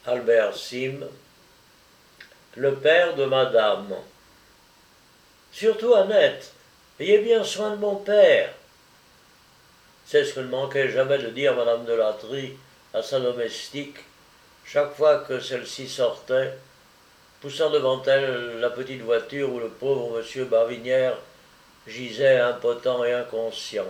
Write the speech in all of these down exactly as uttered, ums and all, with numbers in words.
Albert Sim, le père de madame. Surtout Annette, ayez bien soin de mon père. C'est ce que ne manquait jamais de dire madame de Latry à sa domestique, chaque fois que celle-ci sortait, poussant devant elle la petite voiture où le pauvre monsieur Bavinière gisait impotent et inconscient.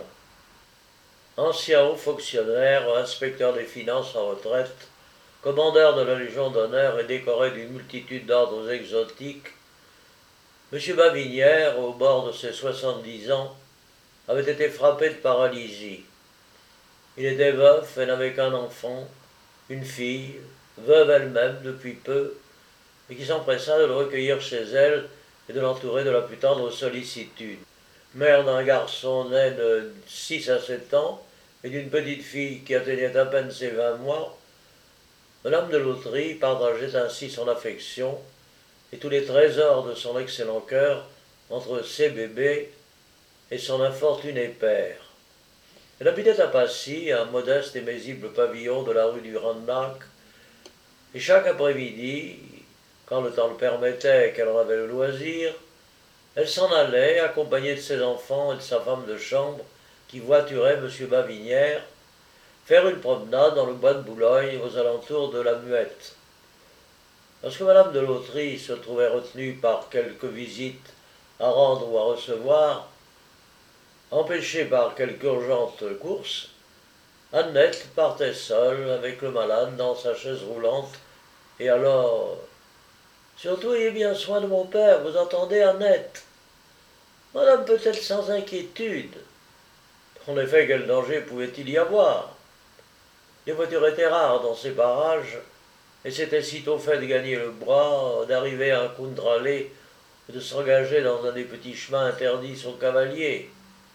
Ancien haut fonctionnaire, inspecteur des finances en retraite, commandeur de la Légion d'honneur et décoré d'une multitude d'ordres exotiques, M. Bavinière, au bord de ses soixante-dix ans, avait été frappé de paralysie. Il était veuf et n'avait qu'un enfant, une fille, veuve elle-même depuis peu, et qui s'empressa de le recueillir chez elle et de l'entourer de la plus tendre sollicitude. Mère d'un garçon né de six à sept ans et d'une petite fille qui atteignait à peine ses vingt mois, Madame de Latry partageait ainsi son affection et tous les trésors de son excellent cœur entre ses bébés et son infortuné père. Elle habitait à Passy, un modeste et paisible pavillon de la rue du Ranelagh, et chaque après-midi, quand le temps le permettait et qu'elle en avait le loisir, elle s'en allait, accompagnée de ses enfants et de sa femme de chambre, qui voiturait M. Bavinière, faire une promenade dans le bois de Boulogne aux alentours de la Muette. Lorsque Madame de Latry se trouvait retenue par quelque visite à rendre ou à recevoir, empêchée par quelque urgente course, Annette partait seule avec le malade dans sa chaise roulante, et alors « Surtout ayez bien soin de mon père, vous entendez, Annette ?» Madame peut-être sans inquiétude. En effet, quel danger pouvait-il y avoir? Les voitures étaient rares dans ces parages, et c'était sitôt fait de gagner le bois, d'arriver à un contralé, et de s'engager dans un des petits chemins interdits aux cavaliers.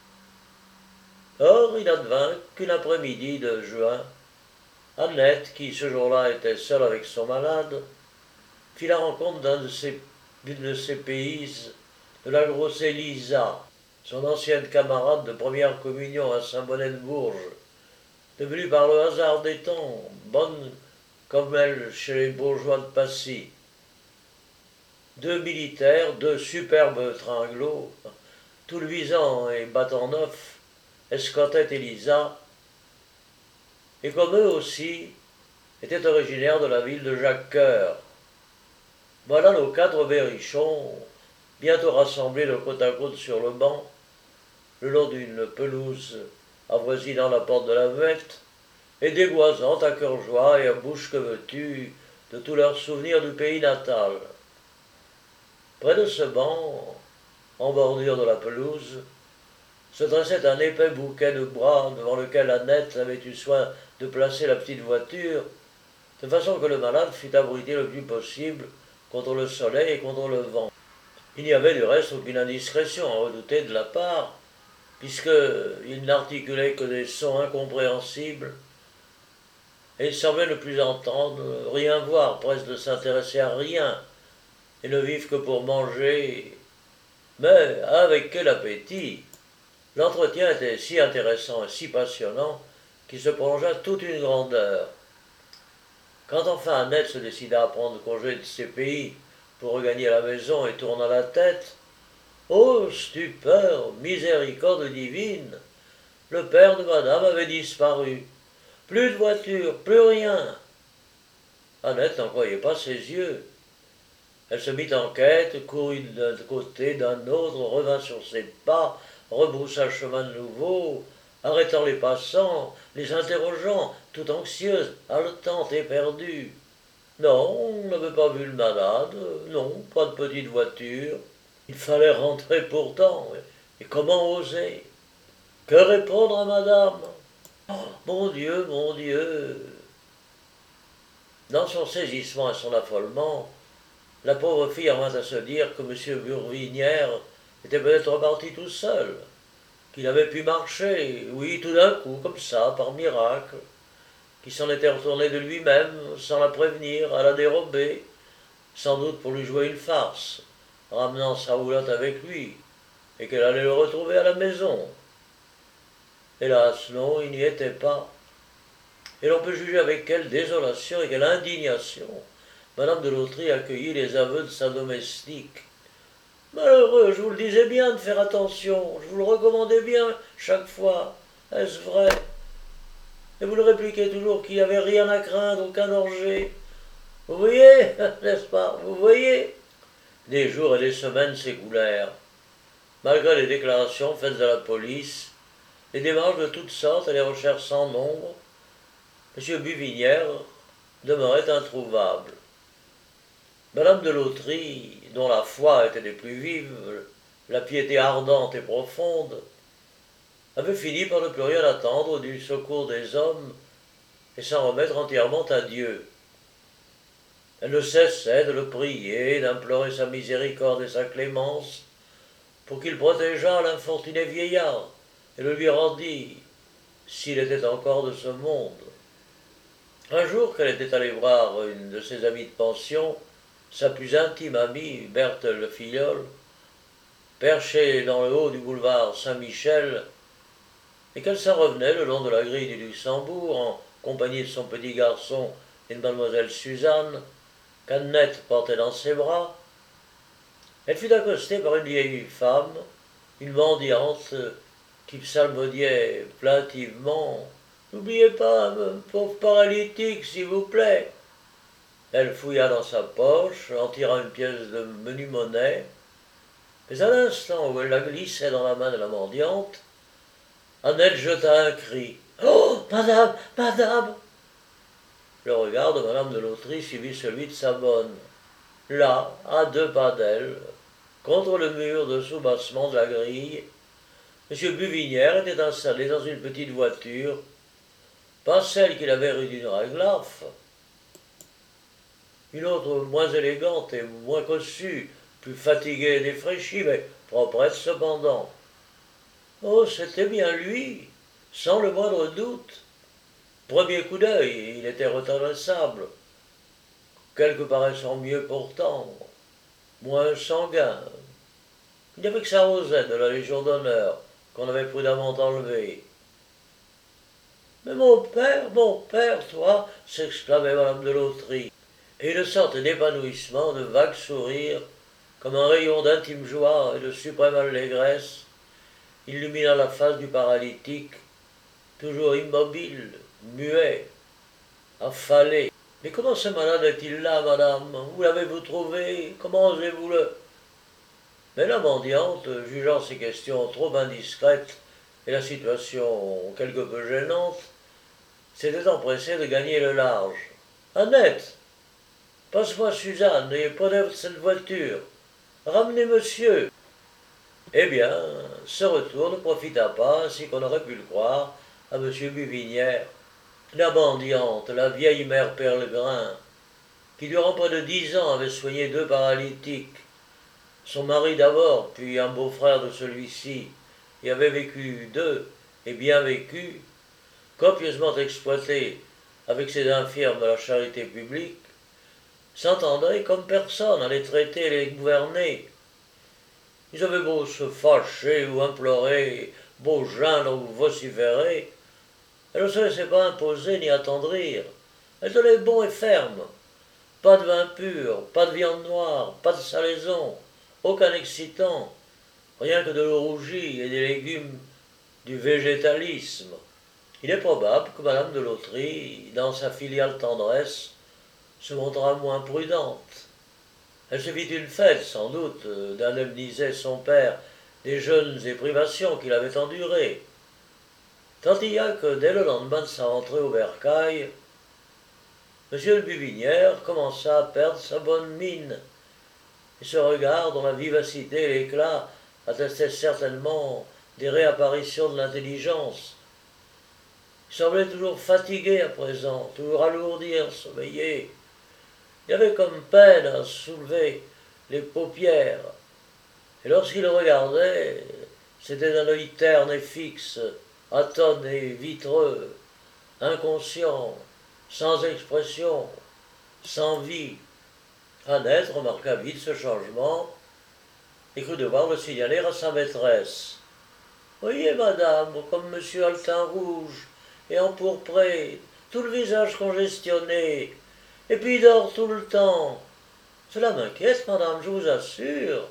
Or, il advint qu'une après-midi de juin, Annette, qui ce jour-là était seule avec son malade, fit la rencontre d'un de ses, d'une de ses pays, de la grosse Elisa, son ancienne camarade de première communion à Saint-Bonnet-de-Bourges, devenue par le hasard des temps bonne comme elle chez les bourgeois de Passy. Deux militaires, deux superbes tringlots, tout luisants et battant neuf, escortaient Elisa, et comme eux aussi, étaient originaires de la ville de Jacques-Cœur. Voilà nos quatre berrichons, bientôt rassemblés de côte à côte sur le banc, le long d'une pelouse avoisinant la porte de la Muette, et dégoisant à cœur joie et à bouche que veux-tu de tous leurs souvenirs du pays natal. Près de ce banc, en bordure de la pelouse, se dressait un épais bouquet de bois devant lequel Annette avait eu soin de placer la petite voiture, de façon que le malade fût abrité le plus possible contre le soleil et contre le vent. Il n'y avait du reste aucune indiscrétion à redouter de la part, puisqu'il n'articulait que des sons incompréhensibles, et il semblait ne plus entendre, rien voir, presque ne s'intéresser à rien, et ne vivre que pour manger. Mais avec quel appétit! L'entretien était si intéressant et si passionnant qu'il se prolongea toute une grande heure. Quand enfin Annette se décida à prendre congé de ses pays pour regagner la maison et tourna la tête, ô stupeur, miséricorde divine! Le père de madame avait disparu. Plus de voiture, plus rien. Annette n'en croyait pas ses yeux. Elle se mit en quête, courut d'un côté, d'un autre, revint sur ses pas, rebroussa chemin de nouveau, arrêtant les passants, les interrogeant, tout anxieuse, haletante, éperdue. Non, on n'avait pas vu le malade, non, pas de petite voiture. Il fallait rentrer pourtant, et comment oser? Que répondre à madame? Oh, mon Dieu, mon Dieu! Dans son saisissement et son affolement, la pauvre fille en vint à se dire que M. Bavinière était peut-être reparti tout seul, qu'il avait pu marcher, oui, tout d'un coup, comme ça, par miracle, qu'il s'en était retourné de lui-même, sans la prévenir, à la dérobée, sans doute pour lui jouer une farce, ramenant sa roulotte avec lui, et qu'elle allait le retrouver à la maison. Hélas, non, il n'y était pas. et l'on peut juger avec quelle désolation et quelle indignation Madame de Lautry accueillit les aveux de sa domestique. Malheureux, je vous le disais bien de faire attention, je vous le recommandais bien chaque fois. Est-ce vrai? Et vous le répliquez toujours qu'il n'y avait rien à craindre, aucun danger. Vous voyez, n'est-ce pas? Vous voyez? Des jours et des semaines s'écoulèrent. Malgré les déclarations faites à la police, les démarches de toutes sortes et les recherches sans nombre, M. Buvinière demeurait introuvable. Madame de Lautry, dont la foi était des plus vives, la piété ardente et profonde, avait fini par ne plus rien attendre du secours des hommes et s'en remettre entièrement à Dieu. Elle ne cessait de le prier, d'implorer sa miséricorde et sa clémence pour qu'il protégeât l'infortuné vieillard et le lui rendît, s'il était encore de ce monde. Un jour qu'elle était allée voir une de ses amies de pension, sa plus intime amie, Berthe Le Filleul, perchée dans le haut du boulevard Saint-Michel, et qu'elle s'en revenait le long de la grille du Luxembourg, en compagnie de son petit garçon et de mademoiselle Suzanne, qu'Annette portait dans ses bras, elle fut accostée par une vieille femme, une mendiante, qui psalmodiait plaintivement « N'oubliez pas, un pauvre paralytique, s'il vous plaît !» Elle fouilla dans sa poche, en tira une pièce de menue monnaie, mais à l'instant où elle la glissait dans la main de la mendiante, Annette jeta un cri. « Oh, madame, madame !» Le regard de madame de Lautry suivit celui de sa bonne. Là, à deux pas d'elle, contre le mur de soubassement de la grille, M. Buvinière était installé dans une petite voiture, pas celle qu'il avait rue du Raglaf, une autre moins élégante et moins cossue, plus fatiguée et défraîchie, mais proprette cependant. Oh, c'était bien lui, sans le moindre doute. Premier coup d'œil, il était reconnaissable, quelque paraissant mieux pourtant, moins sanguin. Il n'y avait que sa rosette de la Légion d'honneur qu'on avait prudemment enlevée. « Mais mon père, mon père, toi !» s'exclamait madame de Lautry, et une sorte d'épanouissement, de vague sourire, comme un rayon d'intime joie et de suprême allégresse, illumina la face du paralytique, toujours immobile, muet, affalé. « Mais comment ce malade est-il là, madame? Où l'avez-vous trouvé? Comment osez-vous le... » Mais la mendiante, jugeant ces questions trop indiscrètes et la situation quelque peu gênante, s'était empressée de gagner le large. « Annette, passe-moi Suzanne et prenez cette voiture. Ramenez monsieur. » Eh bien, ce retour ne profita pas, ainsi qu'on aurait pu le croire, à M. Buvinière. La mendiante, la vieille mère Pellegrin, qui durant près de dix ans avait soigné deux paralytiques, son mari d'abord, puis un beau-frère de celui-ci, et avait vécu d'eux, et bien vécu, copieusement exploité avec ses infirmes de la charité publique, s'entendaient comme personne à les traiter et les gouverner. Ils avaient beau se fâcher ou implorer, beau geindre ou vociférer, elle ne se laissait pas imposer ni attendrir. Elle tenait bon et ferme. Pas de vin pur, pas de viande noire, pas de salaison, aucun excitant, rien que de l'eau rougie et des légumes du végétalisme. Il est probable que madame de Lautry, dans sa filiale tendresse, se montra moins prudente. Elle se fit une fête, sans doute, d'indemniser son père des jeûnes et privations qu'il avait endurées. Tant il y a que, dès le lendemain de sa rentrée au bercail, M. de Buvinière commença à perdre sa bonne mine, et ce regard dont la vivacité et l'éclat attestaient certainement des réapparitions de l'intelligence. Il semblait toujours fatigué à présent, toujours alourdi et ensommeillé. Il avait comme peine à soulever les paupières, et lorsqu'il regardait, c'était d'un œil terne et fixe, atone et vitreux, inconscient, sans expression, sans vie. Annette remarqua vite ce changement et crut devoir le signaler à sa maîtresse. « Voyez, madame, comme monsieur a le teint rouge et empourpré, tout le visage congestionné, et puis il dort tout le temps. Cela m'inquiète, madame, je vous assure.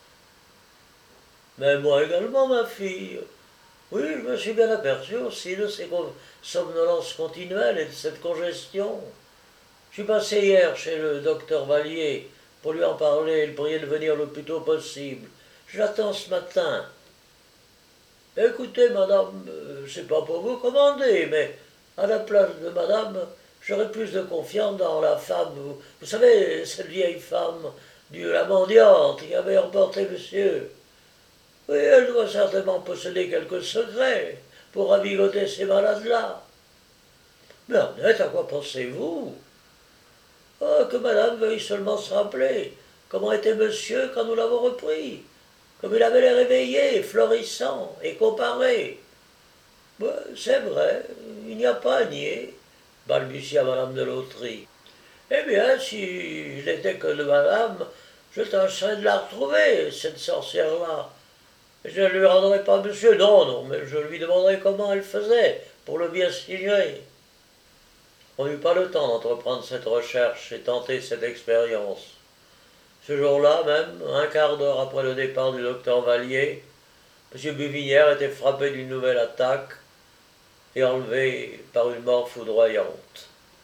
Mais moi également, ma fille. Oui, je me suis bien aperçu aussi de ces somnolences continuelles et de cette congestion. Je suis passé hier chez le docteur Vallier pour lui en parler et le prier de venir le plus tôt possible. Je l'attends ce matin. Écoutez, madame, euh, c'est pas pour vous commander, mais à la place de madame, j'aurais plus de confiance dans la femme, vous, vous savez, cette vieille femme, du, la mendiante qui avait emporté monsieur. Oui, elle doit certainement posséder quelques secrets pour ravigoter ces malades-là. Mais Annette, à quoi pensez-vous? Oh, que madame veuille seulement se rappeler comment était monsieur quand nous l'avons repris, comme il avait l'air éveillé, florissant et comparé. Ben, c'est vrai, il n'y a pas à nier, balbutia madame de Lautry. Eh bien, si je n'étais que de madame, je tâcherais de la retrouver, cette sorcière-là. Je ne lui rendrai pas monsieur, non, non, mais je lui demanderai comment elle faisait pour le bien signer. On n'eut pas le temps d'entreprendre cette recherche et tenter cette expérience. Ce jour-là même, un quart d'heure après le départ du docteur Vallier, M. Buvinière était frappé d'une nouvelle attaque et enlevé par une mort foudroyante.